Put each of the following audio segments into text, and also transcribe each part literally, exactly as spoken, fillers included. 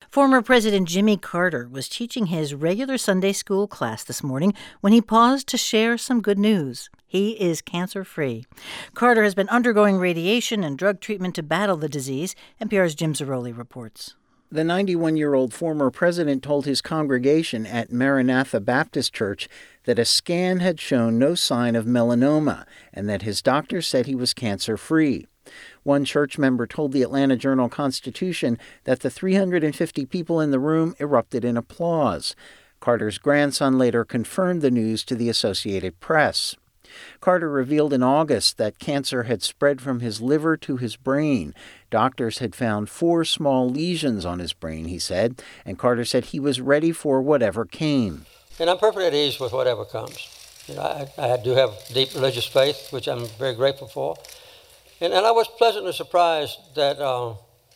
Former President Jimmy Carter was teaching his regular Sunday school class this morning when he paused to share some good news. He is cancer-free. Carter has been undergoing radiation and drug treatment to battle the disease. N P R's Jim Zarroli reports. The ninety-one-year-old former president told his congregation at Maranatha Baptist Church that a scan had shown no sign of melanoma and that his doctor said he was cancer-free. One church member told the Atlanta Journal-Constitution that the three hundred fifty people in the room erupted in applause. Carter's grandson later confirmed the news to the Associated Press. Carter revealed in August that cancer had spread from his liver to his brain. Doctors had found four small lesions on his brain, he said, and Carter said he was ready for whatever came. And I'm perfectly at ease with whatever comes. You know, I, I do have deep religious faith, which I'm very grateful for. And, and I was pleasantly surprised that uh,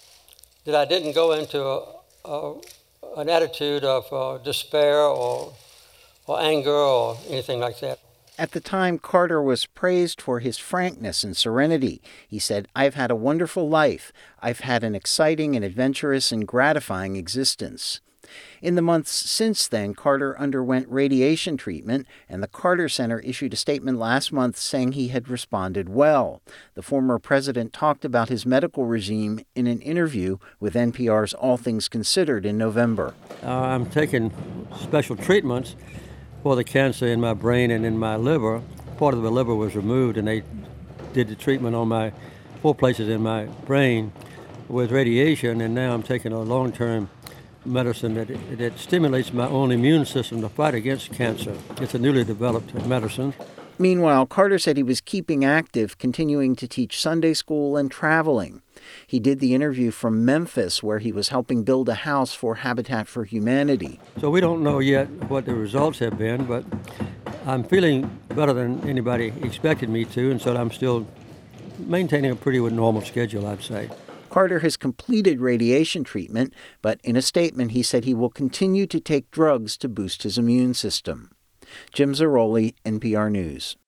that I didn't go into a, a, an attitude of uh, despair or or anger or anything like that. At the time, Carter was praised for his frankness and serenity. He said, "I've had a wonderful life. I've had an exciting and adventurous and gratifying existence." In the months since then, Carter underwent radiation treatment, and the Carter Center issued a statement last month saying he had responded well. The former president talked about his medical regime in an interview with N P R's All Things Considered in November. Uh, I'm taking special treatments for the cancer in my brain and in my liver. Part of the liver was removed, and they did the treatment on my four places in my brain with radiation, and now I'm taking a long-term medicine that, that stimulates my own immune system to fight against cancer. It's a newly developed medicine. Meanwhile, Carter said he was keeping active, continuing to teach Sunday school and traveling. He did the interview from Memphis, where he was helping build a house for Habitat for Humanity. So we don't know yet what the results have been, but I'm feeling better than anybody expected me to, and so I'm still maintaining a pretty normal schedule, I'd say. Carter has completed radiation treatment, but in a statement he said he will continue to take drugs to boost his immune system. Jim Zarroli, N P R News.